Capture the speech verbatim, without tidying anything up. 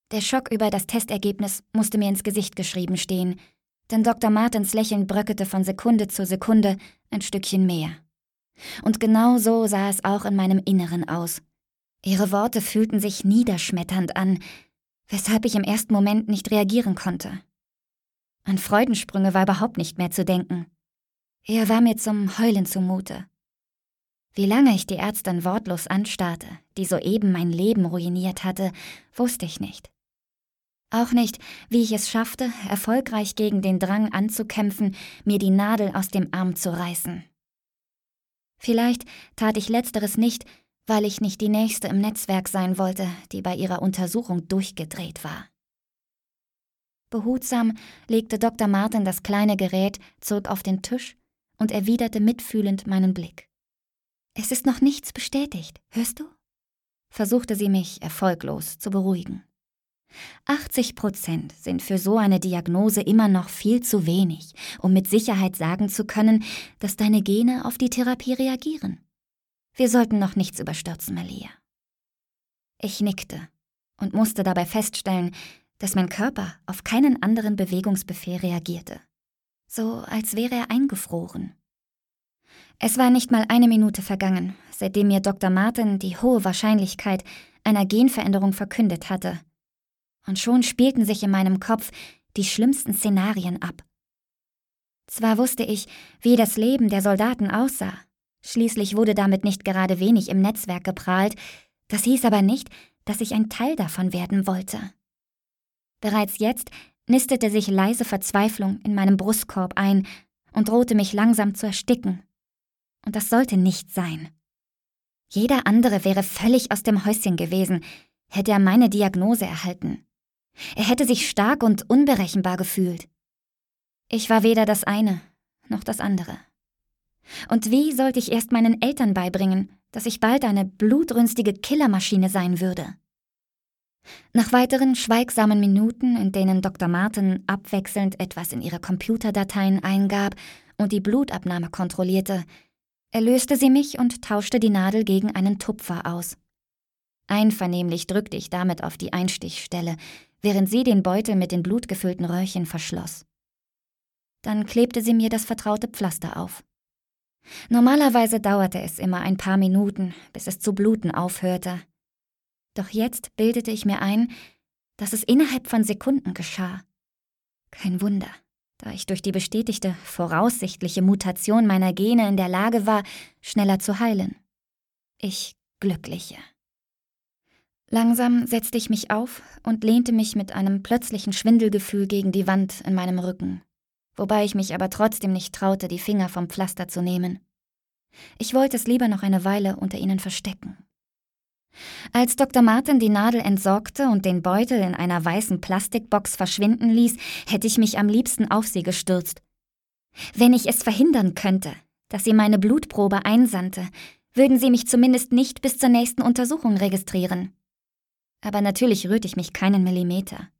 Der Schock über das Testergebnis musste mir ins Gesicht geschrieben stehen, denn Doktor Martens Lächeln bröckelte von Sekunde zu Sekunde ein Stückchen mehr. Und genau so sah es auch in meinem Inneren aus. Ihre Worte fühlten sich niederschmetternd an, weshalb ich im ersten Moment nicht reagieren konnte. An Freudensprünge war überhaupt nicht mehr zu denken. Eher war mir zum Heulen zumute. Wie lange ich die Ärztin wortlos anstarrte, die soeben mein Leben ruiniert hatte, wusste ich nicht. Auch nicht, wie ich es schaffte, erfolgreich gegen den Drang anzukämpfen, mir die Nadel aus dem Arm zu reißen. Vielleicht tat ich Letzteres nicht, weil ich nicht die Nächste im Netzwerk sein wollte, die bei ihrer Untersuchung durchgedreht war. Behutsam legte Doktor Marten das kleine Gerät zurück auf den Tisch und erwiderte mitfühlend meinen Blick. »Es ist noch nichts bestätigt, hörst du?« versuchte sie mich erfolglos zu beruhigen. achtzig Prozent sind für so eine Diagnose immer noch viel zu wenig, um mit Sicherheit sagen zu können, dass deine Gene auf die Therapie reagieren. Wir sollten noch nichts überstürzen, Malia. Ich nickte und musste dabei feststellen, dass mein Körper auf keinen anderen Bewegungsbefehl reagierte. So als wäre er eingefroren. Es war nicht mal eine Minute vergangen, seitdem mir Doktor Marten die hohe Wahrscheinlichkeit einer Genveränderung verkündet hatte. Und schon spielten sich in meinem Kopf die schlimmsten Szenarien ab. Zwar wusste ich, wie das Leben der Soldaten aussah, schließlich wurde damit nicht gerade wenig im Netzwerk geprahlt, das hieß aber nicht, dass ich ein Teil davon werden wollte. Bereits jetzt nistete sich leise Verzweiflung in meinem Brustkorb ein und drohte mich langsam zu ersticken. Und das sollte nicht sein. Jeder andere wäre völlig aus dem Häuschen gewesen, hätte er meine Diagnose erhalten. Er hätte sich stark und unberechenbar gefühlt. Ich war weder das eine noch das andere. Und wie sollte ich erst meinen Eltern beibringen, dass ich bald eine blutrünstige Killermaschine sein würde? Nach weiteren schweigsamen Minuten, in denen Doktor Marten abwechselnd etwas in ihre Computerdateien eingab und die Blutabnahme kontrollierte, erlöste sie mich und tauschte die Nadel gegen einen Tupfer aus. Einvernehmlich drückte ich damit auf die Einstichstelle, während sie den Beutel mit den blutgefüllten Röhrchen verschloss. Dann klebte sie mir das vertraute Pflaster auf. Normalerweise dauerte es immer ein paar Minuten, bis es zu bluten aufhörte. Doch jetzt bildete ich mir ein, dass es innerhalb von Sekunden geschah. Kein Wunder, da ich durch die bestätigte, voraussichtliche Mutation meiner Gene in der Lage war, schneller zu heilen. Ich Glückliche. Langsam setzte ich mich auf und lehnte mich mit einem plötzlichen Schwindelgefühl gegen die Wand in meinem Rücken, wobei ich mich aber trotzdem nicht traute, die Finger vom Pflaster zu nehmen. Ich wollte es lieber noch eine Weile unter ihnen verstecken. Als Doktor Marten die Nadel entsorgte und den Beutel in einer weißen Plastikbox verschwinden ließ, hätte ich mich am liebsten auf sie gestürzt. Wenn ich es verhindern könnte, dass sie meine Blutprobe einsandte, würden sie mich zumindest nicht bis zur nächsten Untersuchung registrieren. Aber natürlich rührte ich mich keinen Millimeter.